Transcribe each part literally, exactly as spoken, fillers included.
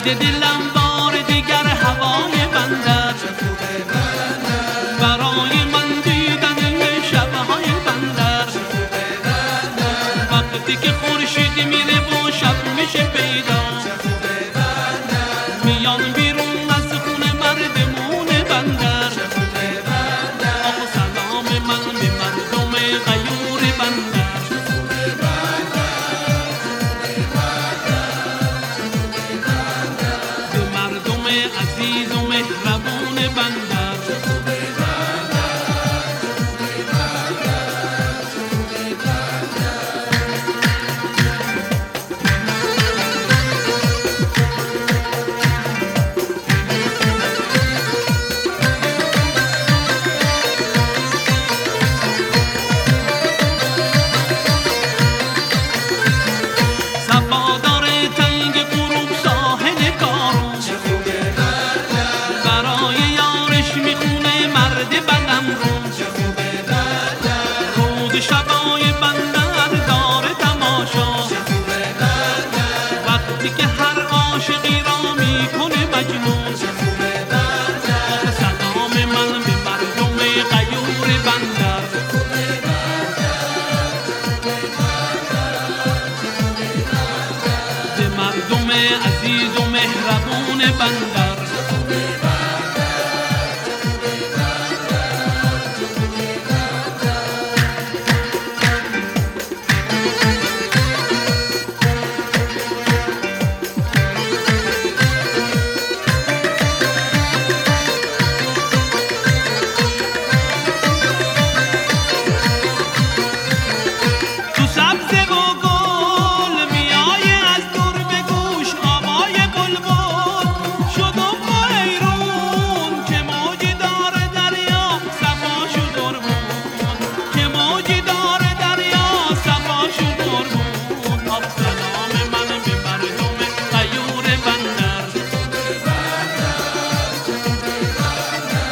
کرده دلم بار دیگر هوای بندر، برای من دیدن شبهای بندر. وقتی که خورشید میره و شب میشه پیدا، میان بیرون از خونه مردمون بندر. آقا سلام من به مردم غیور بندر، به مردم عزیز و مهربون بندر. شبای بندر داره تماشا، وقتی که هر عاشقی را میکنه مجنون. سلام من به مردم غیور بندر، به مردم عزیز و مهربون بندر.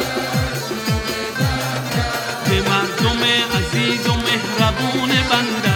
به مردم عزیز و مهربون بندر.